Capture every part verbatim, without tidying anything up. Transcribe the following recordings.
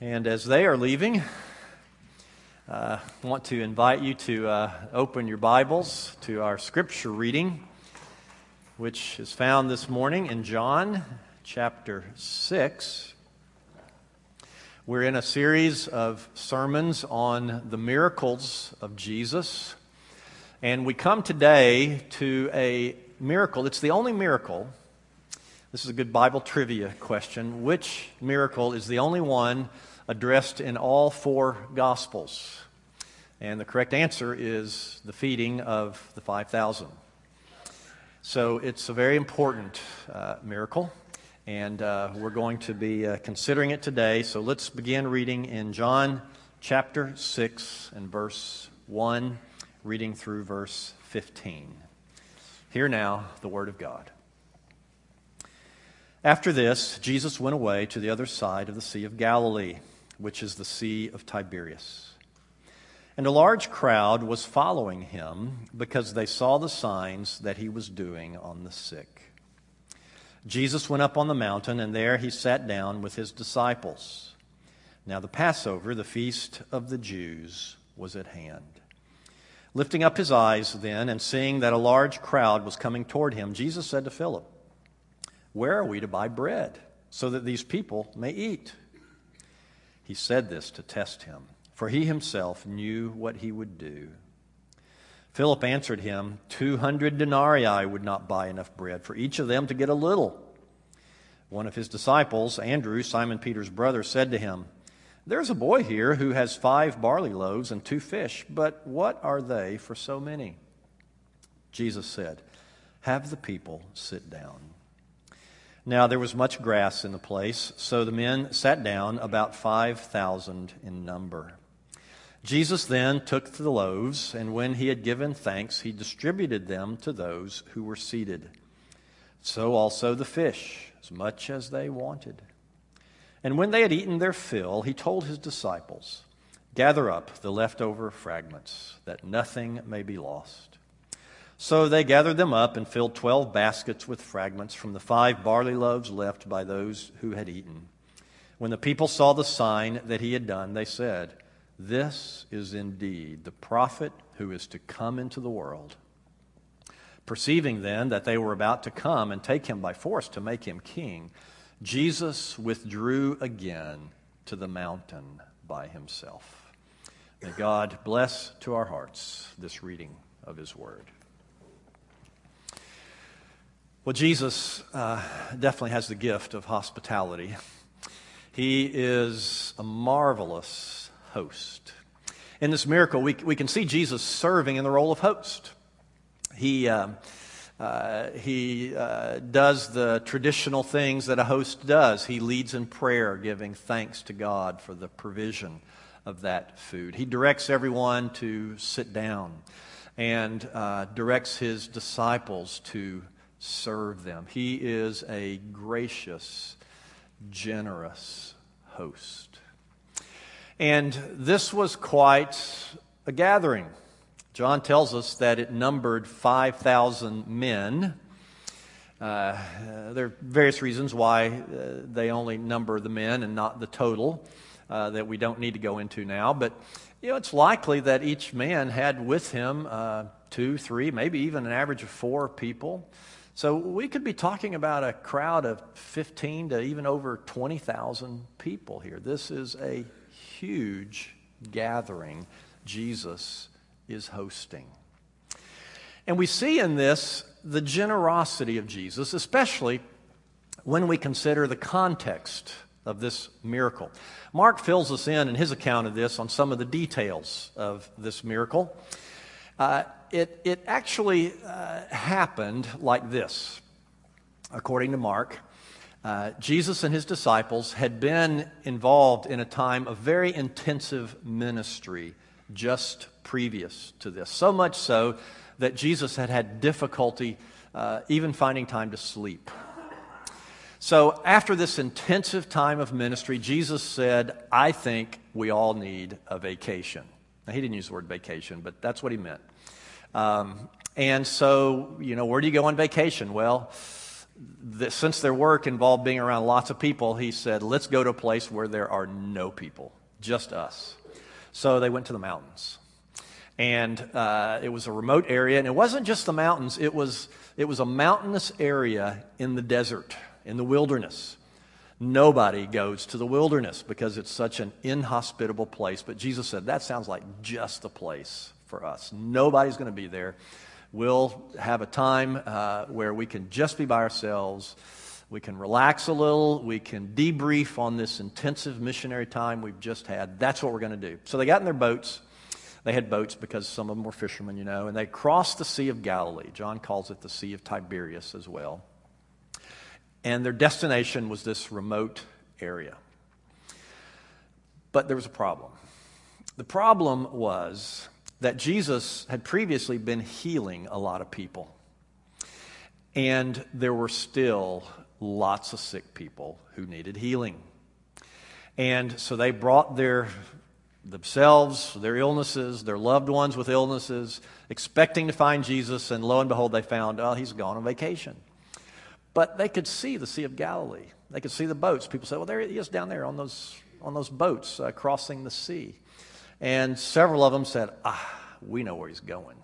And as they are leaving, uh, I want to invite you to uh, open your Bibles to our scripture reading, which is found this morning in John chapter six. We're in a series of sermons on the miracles of Jesus, and we come today to a miracle. It's the only miracle. This is a good Bible trivia question. Which miracle is the only one addressed in all four Gospels? And the correct answer is the feeding of the five thousand. So it's a very important uh, miracle, and uh, we're going to be uh, considering it today. So let's begin reading in John chapter six and verse one, reading through verse fifteen. Hear now the word of God. After this, Jesus went away to the other side of the Sea of Galilee, which is the Sea of Tiberias. And a large crowd was following him because they saw the signs that he was doing on the sick. Jesus went up on the mountain, and there he sat down with his disciples. Now the Passover, the feast of the Jews, was at hand. Lifting up his eyes then, and seeing that a large crowd was coming toward him, Jesus said to Philip, "Where are we to buy bread so that these people may eat?" He said this to test him, for he himself knew what he would do. Philip answered him, Two hundred denarii would not buy enough bread for each of them to get a little. One of his disciples, Andrew, Simon Peter's brother, said to him, "There's a boy here who has five barley loaves and two fish, but what are they for so many?" Jesus said, "Have the people sit down." Now there was much grass in the place, so the men sat down, about five thousand in number. Jesus then took the loaves, and when he had given thanks, he distributed them to those who were seated. So also the fish, as much as they wanted. And when they had eaten their fill, he told his disciples, "Gather up the leftover fragments, that nothing may be lost." So they gathered them up and filled twelve baskets with fragments from the five barley loaves left by those who had eaten. When the people saw the sign that he had done, they said, "This is indeed the prophet who is to come into the world." Perceiving then that they were about to come and take him by force to make him king, Jesus withdrew again to the mountain by himself. May God bless to our hearts this reading of his word. Well, Jesus uh, definitely has the gift of hospitality. He is a marvelous host. In this miracle, we, we can see Jesus serving in the role of host. He, uh, uh, he uh, does the traditional things that a host does. He leads in prayer, giving thanks to God for the provision of that food. He directs everyone to sit down and uh, directs his disciples to serve them. He is a gracious, generous host. And this was quite a gathering. John tells us that it numbered five thousand men. Uh, there are various reasons why uh, they only number the men and not the total uh, that we don't need to go into now. But you know, it's likely that each man had with him uh, two, three, maybe even an average of four people. So we could be talking about a crowd of fifteen to even over twenty thousand people here. This is a huge gathering Jesus is hosting. And we see in this the generosity of Jesus, especially when we consider the context of this miracle. Mark fills us in in his account of this on some of the details of this miracle. Uh, it, it actually uh, happened like this. According to Mark, uh, Jesus and his disciples had been involved in a time of very intensive ministry just previous to this. So much so that Jesus had had difficulty uh, even finding time to sleep. So after this intensive time of ministry, Jesus said, "I think we all need a vacation." Now, he didn't use the word vacation, but that's what he meant. Um, and so, you know, where do you go on vacation? Well, that since their work involved being around lots of people, he said, let's go to a place where there are no people, just us. So they went to the mountains. And uh, it was a remote area, and it wasn't just the mountains. It was, it was a mountainous area in the desert, in the wilderness. Nobody goes to the wilderness because it's such an inhospitable place. But Jesus said, that sounds like just the place for us. Nobody's going to be there. We'll have a time uh, where we can just be by ourselves. We can relax a little. We can debrief on this intensive missionary time we've just had. That's what we're going to do. So they got in their boats. They had boats because some of them were fishermen, you know, and they crossed the Sea of Galilee. John calls it the Sea of Tiberias as well. And their destination was this remote area. But there was a problem. The problem was that Jesus had previously been healing a lot of people. And there were still lots of sick people who needed healing. And so they brought their themselves, their illnesses, their loved ones with illnesses, expecting to find Jesus, and lo and behold, they found, oh, he's gone on vacation. But they could see the Sea of Galilee. They could see the boats. People said, well, there he is down there on those on those boats uh, crossing the sea. And several of them said, ah, we know where he's going.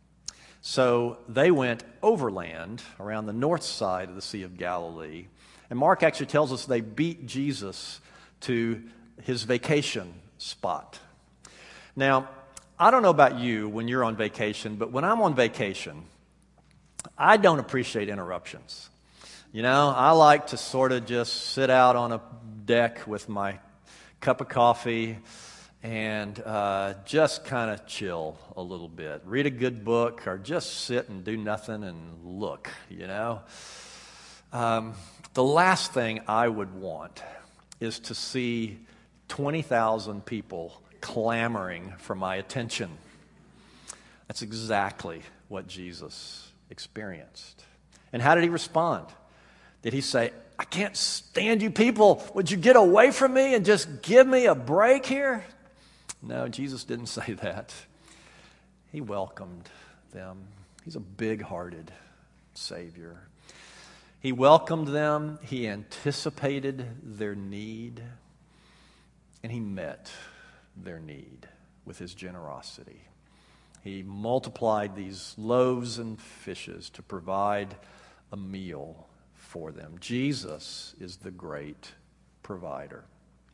So they went overland around the north side of the Sea of Galilee. And Mark actually tells us they beat Jesus to his vacation spot. Now, I don't know about you when you're on vacation, but when I'm on vacation, I don't appreciate interruptions. You know, I like to sort of just sit out on a deck with my cup of coffee and uh, just kind of chill a little bit. Read a good book or just sit and do nothing and look, you know. Um, the last thing I would want is to see twenty thousand people clamoring for my attention. That's exactly what Jesus experienced. And how did he respond? Did he say, I can't stand you people. Would you get away from me and just give me a break here? No, Jesus didn't say that. He welcomed them. He's a big-hearted Savior. He welcomed them. He anticipated their need. And he met their need with his generosity. He multiplied these loaves and fishes to provide a meal for them. Jesus is the great provider.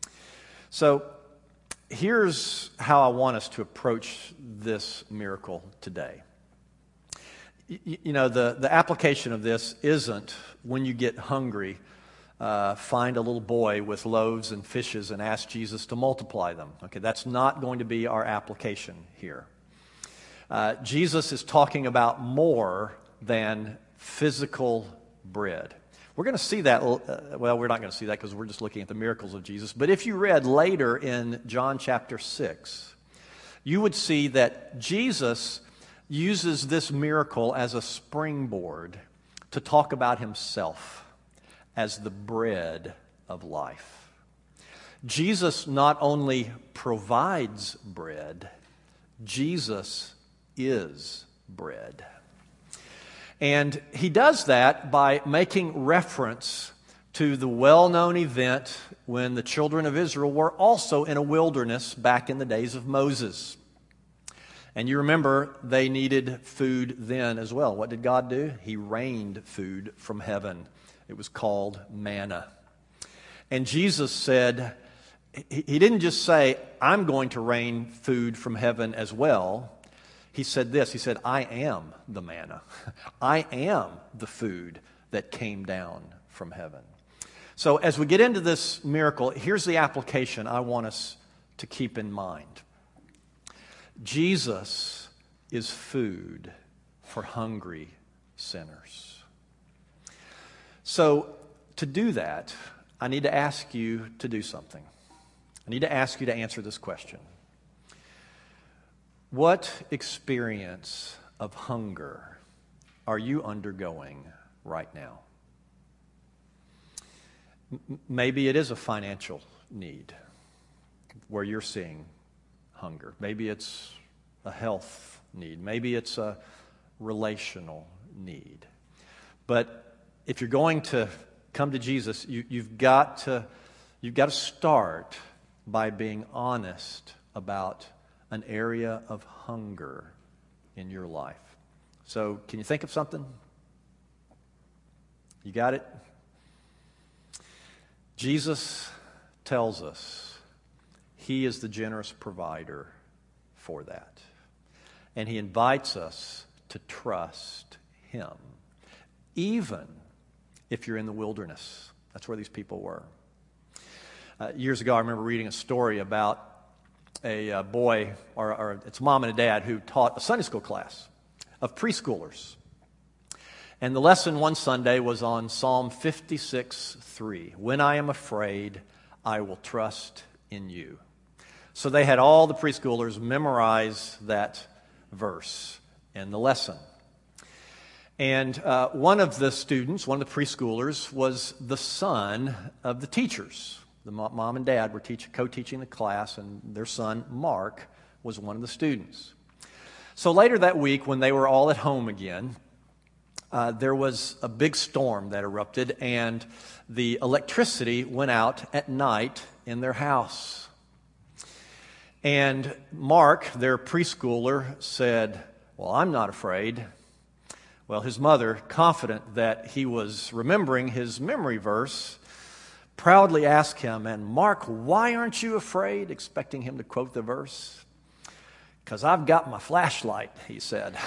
So here's how I want us to approach this miracle today. You, you know, the, the application of this isn't when you get hungry, uh, find a little boy with loaves and fishes and ask Jesus to multiply them. Okay, that's not going to be our application here. Uh, Jesus is talking about more than physical bread. We're going to see that, uh, well, we're not going to see that because we're just looking at the miracles of Jesus. But if you read later in John chapter six, you would see that Jesus uses this miracle as a springboard to talk about himself as the bread of life. Jesus not only provides bread, Jesus is bread. And he does that by making reference to the well-known event when the children of Israel were also in a wilderness back in the days of Moses. And you remember they needed food then as well. What did God do? He rained food from heaven. It was called manna. And Jesus said, he didn't just say, I'm going to rain food from heaven as well. He said this, he said, I am the manna. I am the food that came down from heaven. So as we get into this miracle, here's the application I want us to keep in mind. Jesus is food for hungry sinners. So to do that, I need to ask you to do something. I need to ask you to answer this question. What experience of hunger are you undergoing right now? M- maybe it is a financial need where you're seeing hunger. Maybe it's a health need. Maybe it's a relational need. But if you're going to come to Jesus, you, you've got to you've got to start by being honest about an area of hunger in your life. So, can you think of something? You got it? Jesus tells us He is the generous provider for that. And He invites us to trust Him, even if you're in the wilderness. That's where these people were. Uh, years ago, I remember reading a story about a uh, boy, or, or it's a mom and a dad, who taught a Sunday school class of preschoolers. And the lesson one Sunday was on Psalm fifty-six three. When I am afraid, I will trust in you. So they had all the preschoolers memorize that verse in the lesson. And uh, one of the students, one of the preschoolers, was the son of the teachers. The mom and dad were teach, co-teaching the class, and their son, Mark, was one of the students. So later that week, when they were all at home again, uh, there was a big storm that erupted, and the electricity went out at night in their house. And Mark, their preschooler, said, "Well, I'm not afraid." Well, his mother, confident that he was remembering his memory verse, proudly asked him, "And Mark, why aren't you afraid?" expecting him to quote the verse. "Because I've got my flashlight," he said.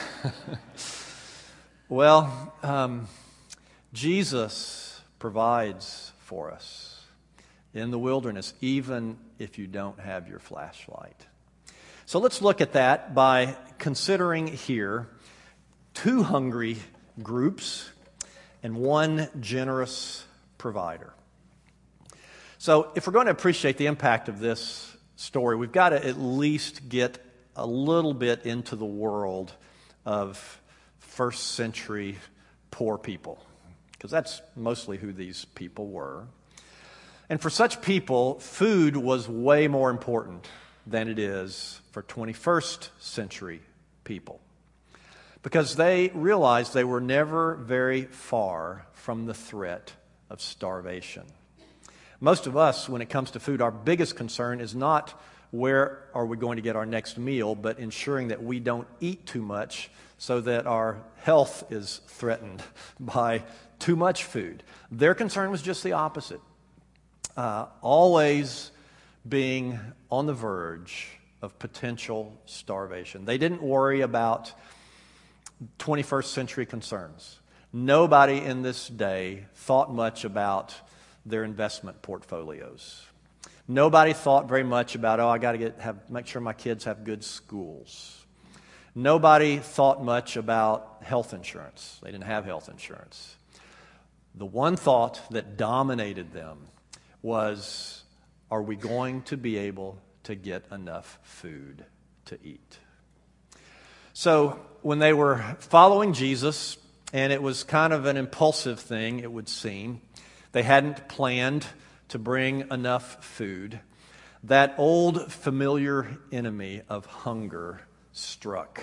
Well, um, Jesus provides for us in the wilderness, even if you don't have your flashlight. So let's look at that by considering here two hungry groups and one generous provider. So if we're going to appreciate the impact of this story, we've got to at least get a little bit into the world of first century poor people, because that's mostly who these people were. And for such people, food was way more important than it is for twenty-first century people, because they realized they were never very far from the threat of starvation. Most of us, when it comes to food, our biggest concern is not where are we going to get our next meal, but ensuring that we don't eat too much so that our health is threatened by too much food. Their concern was just the opposite. Uh, always being on the verge of potential starvation. They didn't worry about twenty-first century concerns. Nobody in this day thought much about their investment portfolios. Nobody thought very much about, oh, I got to get have make sure my kids have good schools. Nobody thought much about health insurance. They didn't have health insurance. The one thought that dominated them was, are we going to be able to get enough food to eat? So when they were following Jesus, and it was kind of an impulsive thing, it would seem, they hadn't planned to bring enough food, that old familiar enemy of hunger struck.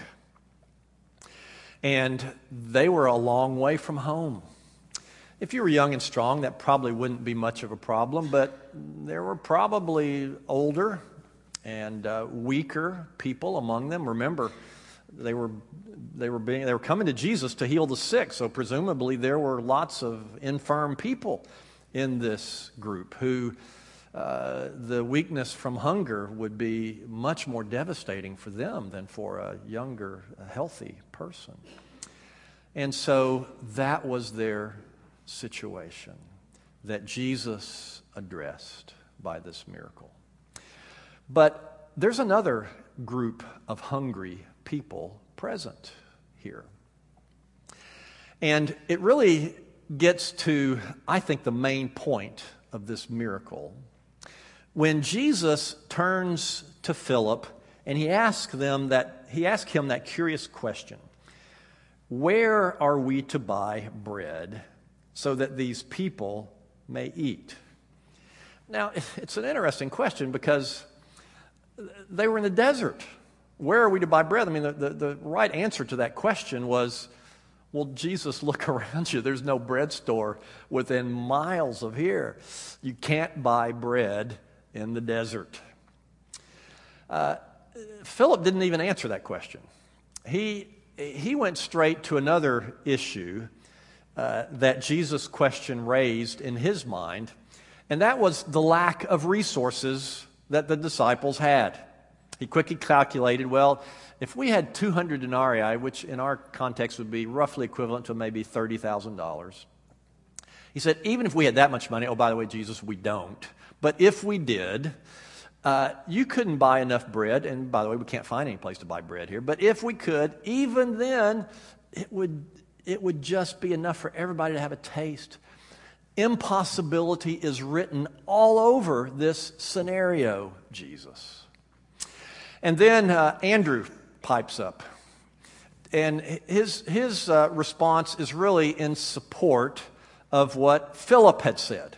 And they were a long way from home. If you were young and strong, that probably wouldn't be much of a problem, but there were probably older and uh, weaker people among them. Remember, they were they were being they were coming to Jesus to heal the sick, so presumably there were lots of infirm people in this group who uh, the weakness from hunger would be much more devastating for them than for a younger, a healthy person. And so that was their situation that Jesus addressed by this miracle. But there's another group of hungry people present here. And it really gets to, I think, the main point of this miracle. When Jesus turns to Philip and he asks them that he asks him that curious question, where are we to buy bread so that these people may eat? Now, it's an interesting question because they were in the desert. Where are we to buy bread? I mean, the, the, the right answer to that question was, Well, Jesus, look around you. There's no bread store within miles of here. You can't buy bread in the desert. Uh, Philip didn't even answer that question. He, he went straight to another issue uh, that Jesus' question raised in his mind, and that was the lack of resources that the disciples had. He quickly calculated, well, if we had two hundred denarii, which in our context would be roughly equivalent to maybe thirty thousand dollars, he said, even if we had that much money, oh, by the way, Jesus, we don't, but if we did, uh, you couldn't buy enough bread, and by the way, we can't find any place to buy bread here, but if we could, even then, it would, it would just be enough for everybody to have a taste. Impossibility is written all over this scenario, Jesus. And then uh, Andrew pipes up. And his, his uh, response is really in support of what Philip had said.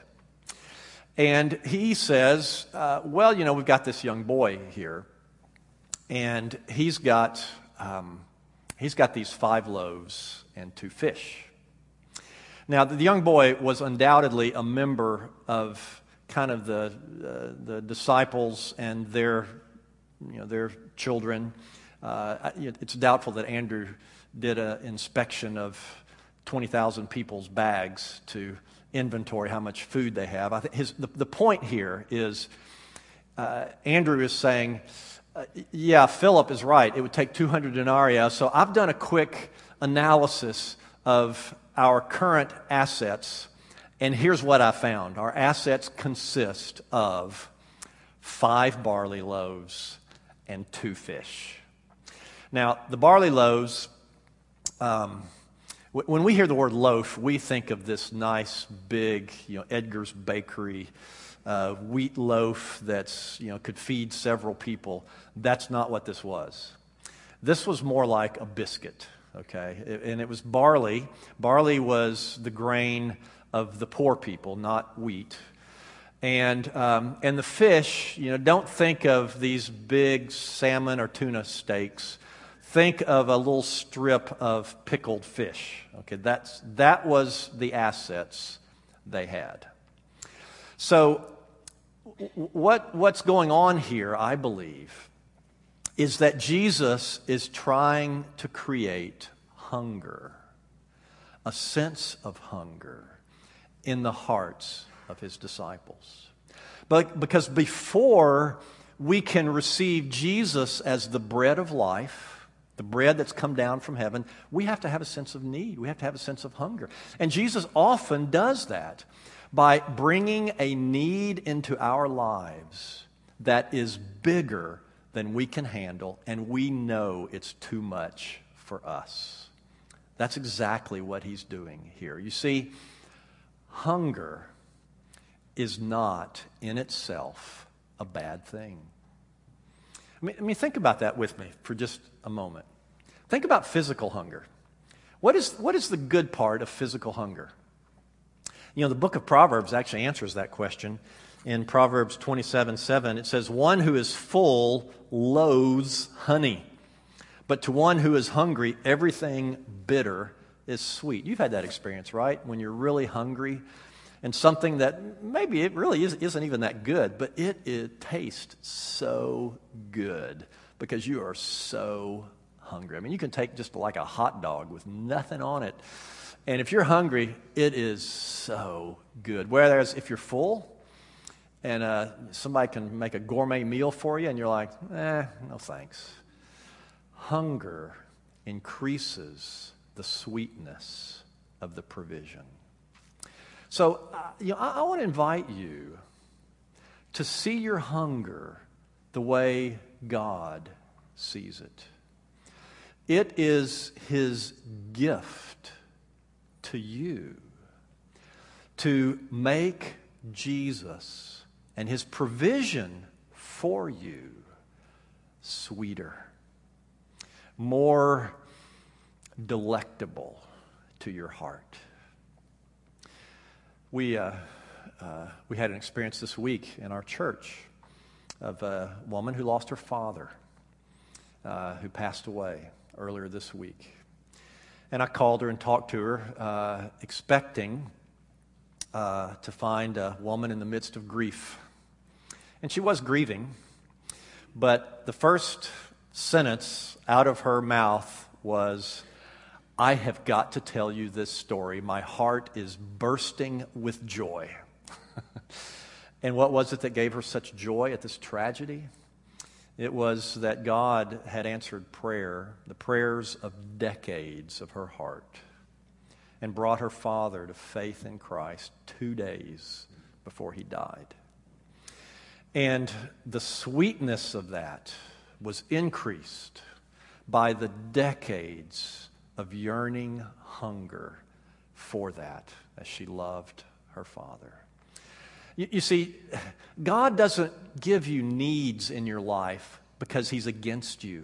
And he says, uh, well, you know, we've got this young boy here, and he's got, um, he's got these five loaves and two fish. Now, the young boy was undoubtedly a member of kind of the, uh, the disciples and their, you know, their children. Uh, it's doubtful that Andrew did an inspection of twenty thousand people's bags to inventory how much food they have. I think his, the, the point here is uh, Andrew is saying, uh, yeah, Philip is right. It would take two hundred denarii. So I've done a quick analysis of our current assets, and here's what I found. Our assets consist of five barley loaves and two fish. Now, the barley loaves, um, w- when we hear the word loaf, we think of this nice, big, you know, Edgar's Bakery uh, wheat loaf that's, you know, could feed several people. That's not what this was. This was more like a biscuit, okay? It, and it was barley. Barley was the grain of the poor people, not wheat. And um, and the fish, you know, don't think of these big salmon or tuna steaks. Think of a little strip of pickled fish. Okay, that's that was the assets they had. So what what's going on here, I believe, is that Jesus is trying to create hunger, a sense of hunger in the hearts of his disciples. But because before we can receive Jesus as the bread of life, the bread that's come down from heaven, we have to have a sense of need. We have to have a sense of hunger. And Jesus often does that by bringing a need into our lives that is bigger than we can handle, and we know it's too much for us. That's exactly what he's doing here. You see, hunger is not in itself a bad thing. I mean, I mean, think about that with me for just a moment. Think about physical hunger. What is, what is the good part of physical hunger? You know, the book of Proverbs actually answers that question. In Proverbs twenty-seven seven, it says, one who is full loathes honey, but to one who is hungry, everything bitter is sweet. You've had that experience, right? When you're really hungry and something that maybe it really is, isn't even that good, but it, it tastes so good because you are so hungry. I mean, you can take just like a hot dog with nothing on it, and if you're hungry, it is so good. Whereas if you're full and uh, somebody can make a gourmet meal for you and you're like, eh, no thanks. Hunger increases the sweetness of the provision. So, uh, you know, I, I want to invite you to see your hunger the way God sees it. It is his gift to you to make Jesus and his provision for you sweeter, more delectable to your heart. We uh, uh, we had an experience this week in our church of a woman who lost her father, uh, who passed away earlier this week. And I called her and talked to her, uh, expecting uh, to find a woman in the midst of grief. And she was grieving, but the first sentence out of her mouth was, "I have got to tell you this story. My heart is bursting with joy." And what was it that gave her such joy at this tragedy? It was that God had answered prayer, the prayers of decades of her heart, and brought her father to faith in Christ two days before he died. And the sweetness of that was increased by the decades of yearning hunger for that as she loved her father. You, you see, God doesn't give you needs in your life because he's against you.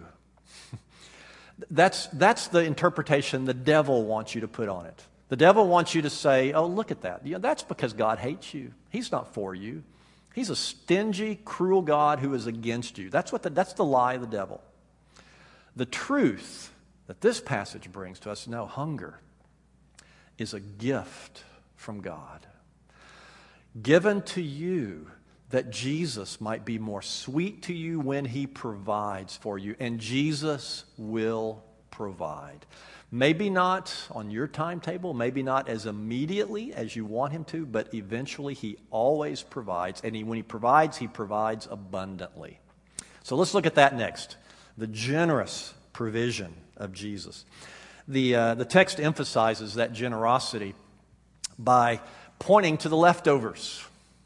That's, that's the interpretation the devil wants you to put on it. The devil wants you to say, "Oh, look at that. You know, that's because God hates you. He's not for you. He's a stingy, cruel God who is against you." That's what the, that's the lie of the devil. The truth that this passage brings to us, no, hunger is a gift from God, given to you that Jesus might be more sweet to you when he provides for you. And Jesus will provide. Maybe not on your timetable, maybe not as immediately as you want him to, but eventually he always provides. And he, when he provides, he provides abundantly. So let's look at that next. The generous provision of Jesus. The, uh, the text emphasizes that generosity by pointing to the leftovers.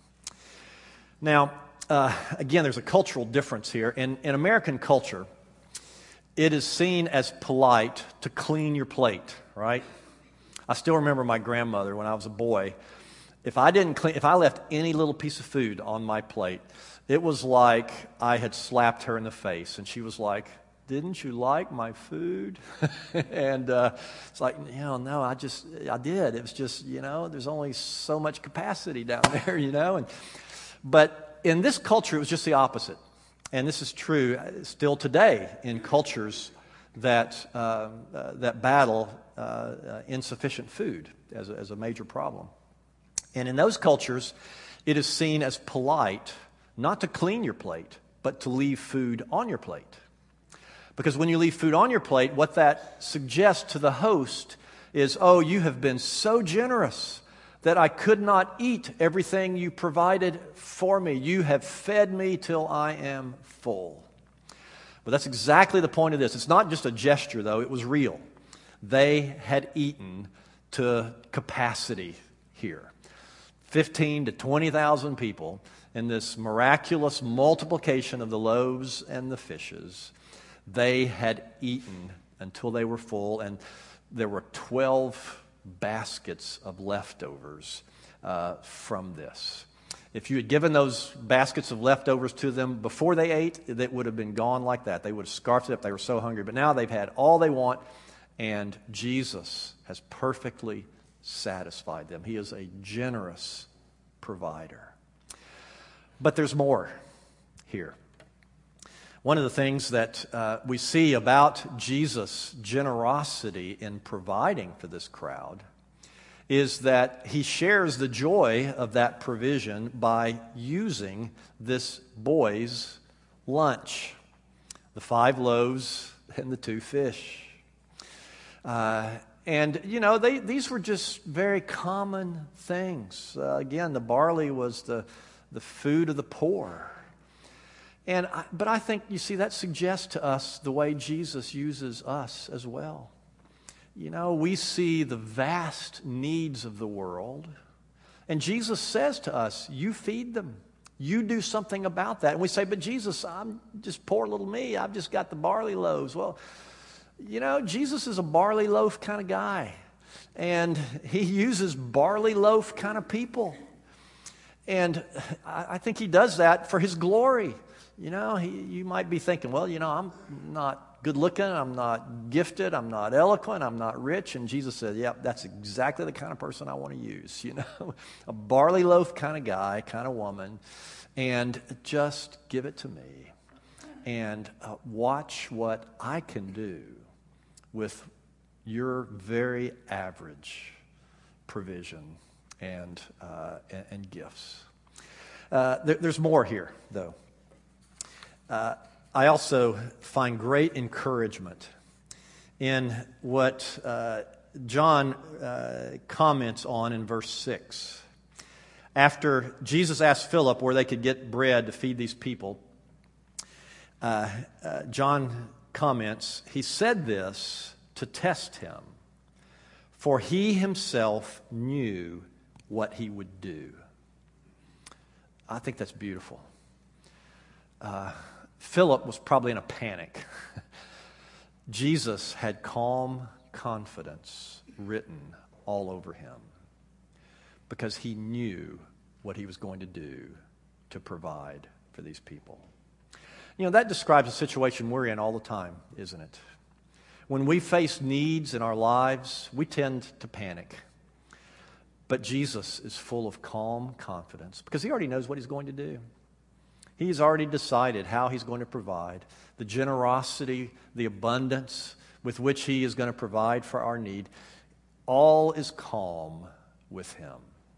Now, uh, again, there's a cultural difference here. In, in American culture, it is seen as polite to clean your plate, right? I still remember my grandmother when I was a boy. If I didn't clean, if I left any little piece of food on my plate, it was like I had slapped her in the face, and she was like, "Didn't you like my food?" And uh, it's like, you know, no, I just, I did. It was just, you know, there's only so much capacity down there, you know. And but in this culture, it was just the opposite. And this is true still today in cultures that uh, uh, that battle uh, uh, insufficient food as a, as a major problem. And in those cultures, it is seen as polite not to clean your plate, but to leave food on your plate. Because when you leave food on your plate, what that suggests to the host is, "Oh, you have been so generous that I could not eat everything you provided for me. You have fed me till I am full." But that's exactly the point of this. It's not just a gesture, though. It was real. They had eaten to capacity here. fifteen to twenty thousand people in this miraculous multiplication of the loaves and the fishes. They had eaten until they were full, and there were twelve baskets of leftovers uh, from this. If you had given those baskets of leftovers to them before they ate, it would have been gone like that. They would have scarfed it up. They were so hungry. But now they've had all they want, and Jesus has perfectly satisfied them. He is a generous provider. But there's more here. One of the things that uh, we see about Jesus' generosity in providing for this crowd is that he shares the joy of that provision by using this boy's lunch, the five loaves and the two fish. Uh, and, you know, they, these were just very common things. Uh, again, the barley was the, the food of the poor. And I, but I think, you see, that suggests to us the way Jesus uses us as well. You know, we see the vast needs of the world, and Jesus says to us, "You feed them. You do something about that." And we say, "But Jesus, I'm just poor little me. I've just got the barley loaves." Well, you know, Jesus is a barley loaf kind of guy, and he uses barley loaf kind of people. And I, I think he does that for his glory. You know, he, you might be thinking, well, you know, I'm not good looking, I'm not gifted, I'm not eloquent, I'm not rich. And Jesus said, "Yep, yeah, that's exactly the kind of person I want to use, you know, a barley loaf kind of guy, kind of woman, and just give it to me and uh, watch what I can do with your very average provision and, uh, and, and gifts. Uh, there, there's more here, though. Uh, I also find great encouragement in what uh, John uh, comments on in verse six. After Jesus asked Philip where they could get bread to feed these people, uh, uh, John comments, he said this to test him, for he himself knew what he would do. I think that's beautiful. Uh, Philip was probably in a panic. Jesus had calm confidence written all over him because he knew what he was going to do to provide for these people. You know, that describes a situation we're in all the time, isn't it? When we face needs in our lives, we tend to panic. But Jesus is full of calm confidence because he already knows what he's going to do. He's already decided how he's going to provide, the generosity, the abundance with which he is going to provide for our need. All is calm with him.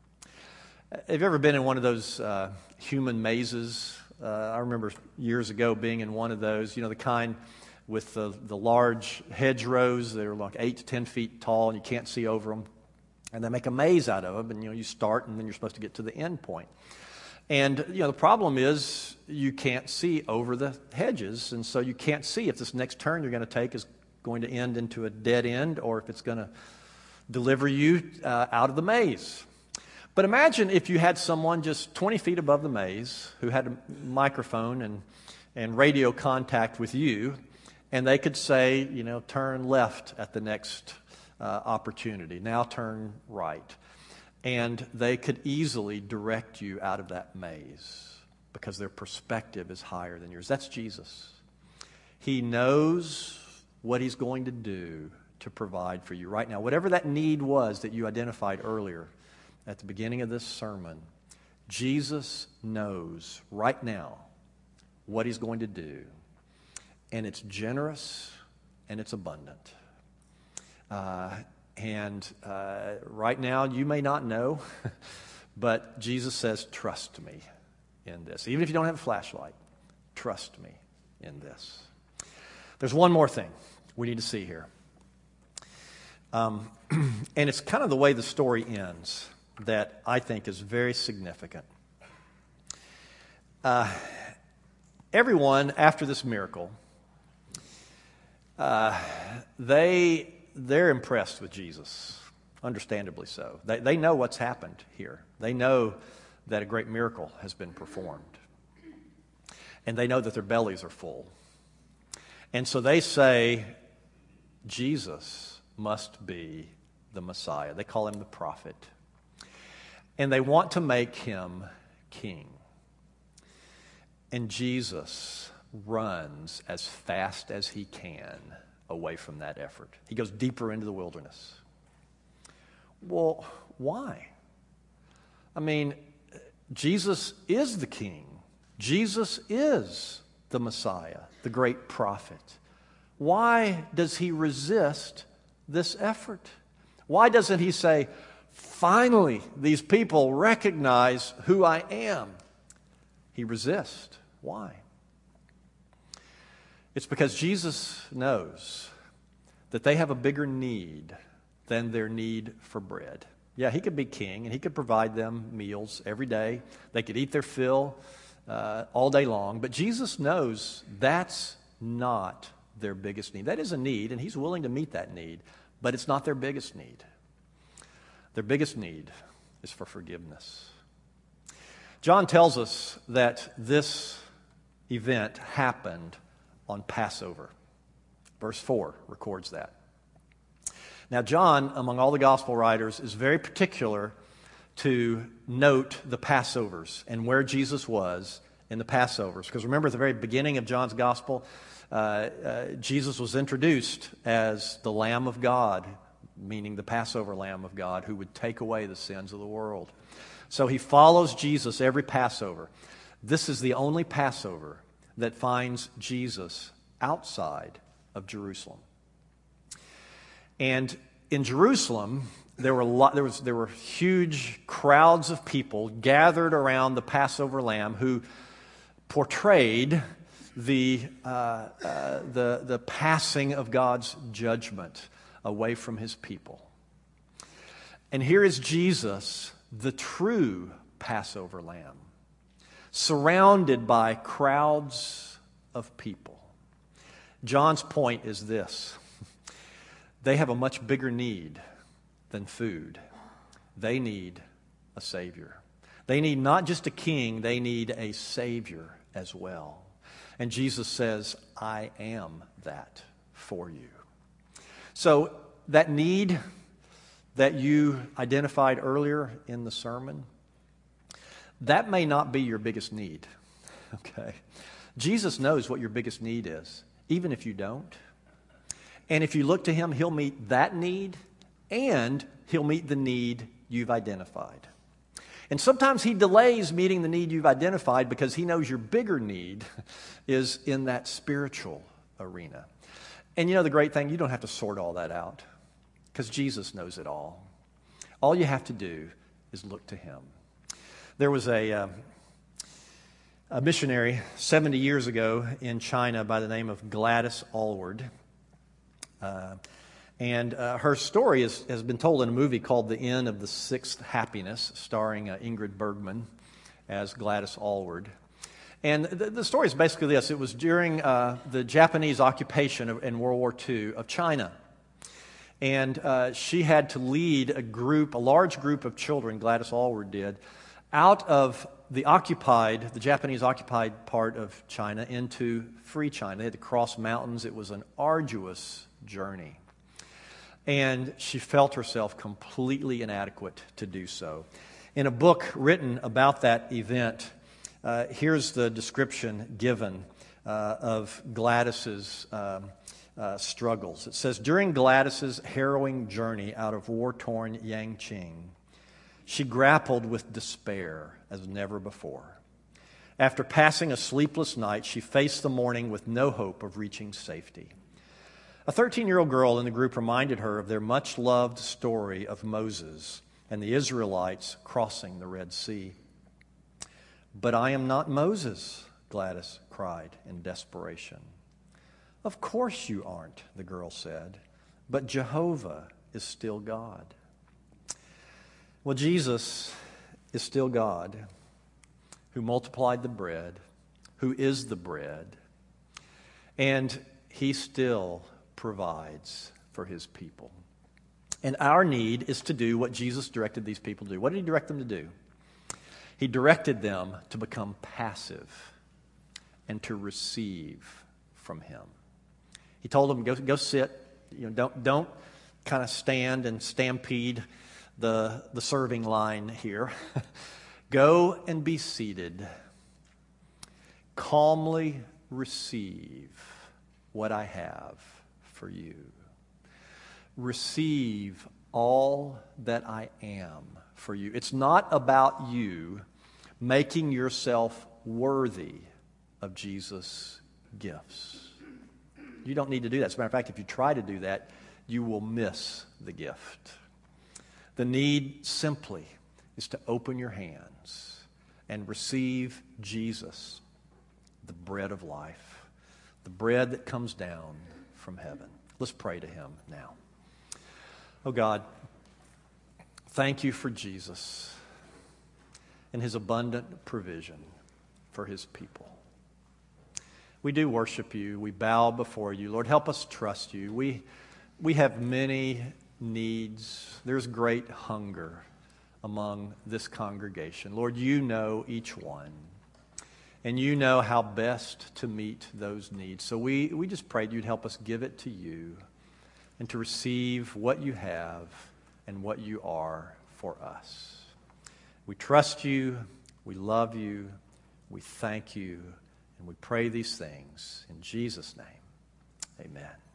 Have you ever been in one of those uh, human mazes? Uh, I remember years ago being in one of those, you know, the kind with the, the large hedgerows that are like eight to ten feet tall and you can't see over them. And they make a maze out of them, and you know, you start and then you're supposed to get to the end point. And, you know, the problem is you can't see over the hedges, and so you can't see if this next turn you're going to take is going to end into a dead end or if it's going to deliver you uh, out of the maze. But imagine if you had someone just twenty feet above the maze who had a microphone and, and radio contact with you, and they could say, you know, turn left at the next uh, opportunity. Now turn right. And they could easily direct you out of that maze because their perspective is higher than yours. That's Jesus. He knows what he's going to do to provide for you right now. Whatever that need was that you identified earlier at the beginning of this sermon, Jesus knows right now what he's going to do. And it's generous and it's abundant. Uh, And uh, right now, you may not know, but Jesus says, trust me in this. Even if you don't have a flashlight, trust me in this. There's one more thing we need to see here. Um, and it's kind of the way the story ends that I think is very significant. Uh, everyone, after this miracle, uh, they... They're impressed with Jesus, understandably so. They, they know what's happened here. They know that a great miracle has been performed. And they know that their bellies are full. And so they say, Jesus must be the Messiah. They call him the prophet. And they want to make him king. And Jesus runs as fast as he can away from that effort. He goes deeper into the wilderness. Well, why? I mean, Jesus is the king. Jesus is the Messiah, the great prophet. Why does he resist this effort? Why doesn't he say, finally, these people recognize who I am? He resists. Why? It's because Jesus knows that they have a bigger need than their need for bread. Yeah, he could be king, and he could provide them meals every day. They could eat their fill uh, all day long. But Jesus knows that's not their biggest need. That is a need, and he's willing to meet that need, but it's not their biggest need. Their biggest need is for forgiveness. John tells us that this event happened on Passover. Verse four records that. Now, John, among all the gospel writers, is very particular to note the Passovers and where Jesus was in the Passovers. Because remember, at the very beginning of John's gospel, uh, uh, Jesus was introduced as the Lamb of God, meaning the Passover Lamb of God, who would take away the sins of the world. So he follows Jesus every Passover. This is the only Passover that finds Jesus outside of Jerusalem. And in Jerusalem, there were a lot, there was there were huge crowds of people gathered around the Passover lamb who portrayed the uh, uh, the the passing of God's judgment away from His people. And here is Jesus, the true Passover lamb, surrounded by crowds of people. John's point is this: they have a much bigger need than food. They need a Savior. They need not just a king, they need a Savior as well. And Jesus says, I am that for you. So that need that you identified earlier in the sermon, that may not be your biggest need, okay? Jesus knows what your biggest need is, even if you don't. And if you look to Him, He'll meet that need, and He'll meet the need you've identified. And sometimes He delays meeting the need you've identified because He knows your bigger need is in that spiritual arena. And you know the great thing, you don't have to sort all that out because Jesus knows it all. All you have to do is look to Him. There was a, uh, a missionary seventy years ago in China by the name of Gladys Aylward. Uh, and uh, her story is, has been told in a movie called The Inn of the Sixth Happiness, starring uh, Ingrid Bergman as Gladys Aylward. And the, the story is basically this. It was during uh, the Japanese occupation of, in World War Two of China. And uh, she had to lead a group, a large group of children, Gladys Aylward did, out of the occupied, the Japanese occupied part of China into free China. They had to cross mountains. It was an arduous journey. And she felt herself completely inadequate to do so. In a book written about that event, uh, here's the description given uh, of Gladys's um, uh, struggles. It says, during Gladys's harrowing journey out of war-torn Yangqing, she grappled with despair as never before. After passing a sleepless night, she faced the morning with no hope of reaching safety. A thirteen-year-old girl in the group reminded her of their much-loved story of Moses and the Israelites crossing the Red Sea. But I am not Moses, Gladys cried in desperation. Of course you aren't, the girl said, but Jehovah is still God. Well, Jesus is still God, who multiplied the bread, who is the bread, and He still provides for His people. And our need is to do what Jesus directed these people to do. What did He direct them to do? He directed them to become passive and to receive from Him. He told them, go, go sit. You know, don't, don't kind of stand and stampede the, the serving line here. Go and be seated. Calmly receive what I have for you. Receive all that I am for you. It's not about you making yourself worthy of Jesus' gifts. You don't need to do that. As a matter of fact, if you try to do that, you will miss the gift. The need simply is to open your hands and receive Jesus, the bread of life, the bread that comes down from heaven. Let's pray to Him now. Oh God, thank You for Jesus and His abundant provision for His people. We do worship You. We bow before You. Lord, help us trust You. We, we have many needs. There's great hunger among this congregation. Lord, You know each one. And You know how best to meet those needs. So we, we just prayed You'd help us give it to You and to receive what You have and what You are for us. We trust You. We love You. We thank You. And we pray these things in Jesus' name. Amen.